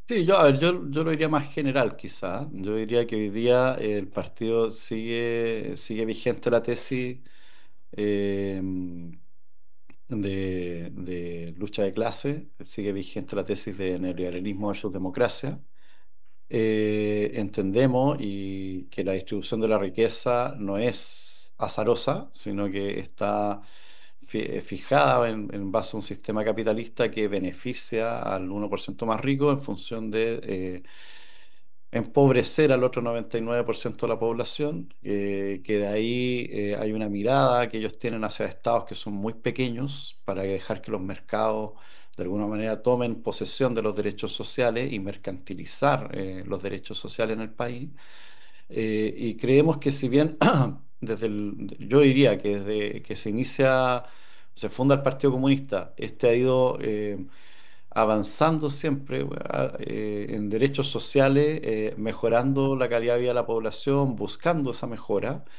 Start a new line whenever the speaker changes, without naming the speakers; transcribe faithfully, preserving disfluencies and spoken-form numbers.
Sí, yo, a ver, yo, yo lo diría más general quizá. Yo diría que hoy día el partido sigue, sigue vigente la tesis eh, de, de lucha de clase, sigue vigente la tesis de neoliberalismo versus democracia. Eh, entendemos y que la distribución de la riqueza no es azarosa, sino que está fi- fijada en, en base a un sistema capitalista que beneficia al uno por ciento más rico en función de eh, empobrecer al otro noventa y nueve por ciento de la población, eh, que de ahí eh, hay una mirada que ellos tienen hacia estados que son muy pequeños para dejar que los mercados de alguna manera tomen posesión de los derechos sociales y mercantilizar eh, los derechos sociales en el país. Eh, y creemos que si bien desde el, yo diría que desde que se inicia, se funda el Partido Comunista, este ha ido eh, avanzando siempre eh, en derechos sociales, eh, mejorando la calidad de vida de la población, buscando esa mejora.